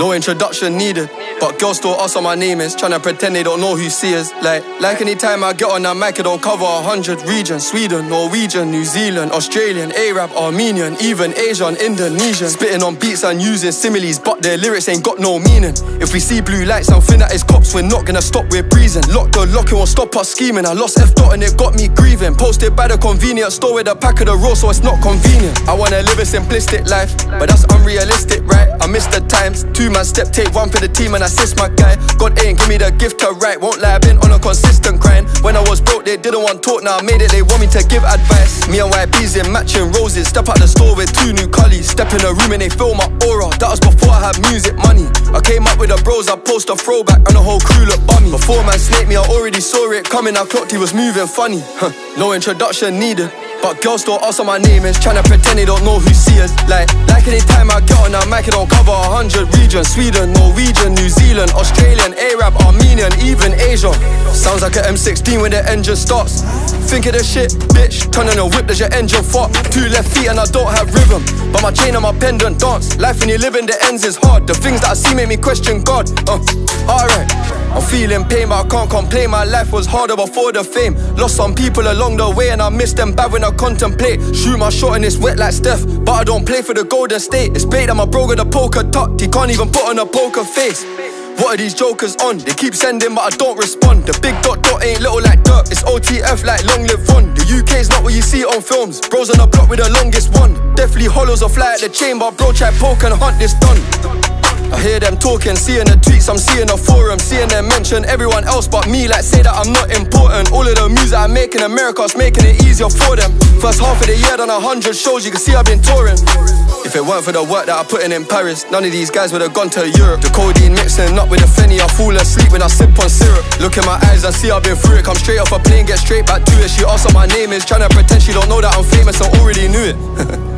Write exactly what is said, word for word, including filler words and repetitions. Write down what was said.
No introduction needed, but girls still ask what my name is, tryna pretend they don't know who see us. Like, like anytime I get on that mic, it don't cover a hundred regions. Sweden, Norwegian, New Zealand, Australian, Arab, Armenian, even Asian, Indonesian. Spitting on beats and using similes, but their lyrics ain't got no meaning. If we see blue lights and think that it's cops, we're not gonna stop, we're breezing. Lock the lock, it won't stop us scheming. I lost F dot and it got me grieving. Posted by the convenience store with a pack of the roll, so it's not convenient. I wanna live a simplistic life, but that's unrealistic, right? I miss the times. Two man step, take one for the team and assist my guy. God ain't give me the gift to write. Won't lie, I've been on a consistent grind. When I was broke, they didn't want talk, now I made it, they want me to give advice. Me and Y B's in matching roses. Step out the store with two new collies. Step in the room and they feel my aura. That was before I had music money. I came up with the bros, I post a throwback and the whole crew look bummy. Before man snaked me, I already saw it coming. I clocked he was moving funny. Huh. No introduction needed, but girls still ask what my name is, tryna pretend they don't know who see us. Like, like anytime I get on that mic, it don't cover a hundred regions. Sweden, Norwegian, New Zealand, Australian, Arab, Armenian, even Asian. Sounds like an M sixteen when the engine starts. Think of the shit, bitch, turn on the whip, does your engine fart? Two left feet and I don't have rhythm, but my chain and my pendant dance. Life when you live in the ends is hard. The things that I see make me question God. Uh, alright, I'm feeling pain, but I can't complain. My life was harder before the fame. Lost some people along the way and I miss them bad when I contemplate. Shoot my shot and it's wet like Steph, but I don't play for the Golden State. It's bait that my bro got a poker tucked, he can't even put on a poker face. What are these jokers on? They keep sending but I don't respond. The big dot dot ain't little like dirt, it's O T F like long live Von. The U K's not what you see on films. Bros on the block with the longest one. Definitely hollows or fly at the chamber. Bro try poke and hunt this done. I hear them talking, seeing the tweets, I'm seeing the forum. Seeing them mention everyone else but me, like say that I'm not important. All of the music I make in America's making it easier for them. First half of the year done a hundred shows, you can see I've been touring. If it weren't for the work that I put in in Paris, none of these guys would have gone to Europe. The codeine mixing up with the Fenny, I fall asleep when I sip on syrup. Look in my eyes and see I've been through it. Come straight off a plane, get straight back to it. She asked what my name is, trying to pretend she don't know that I'm famous, I already knew it.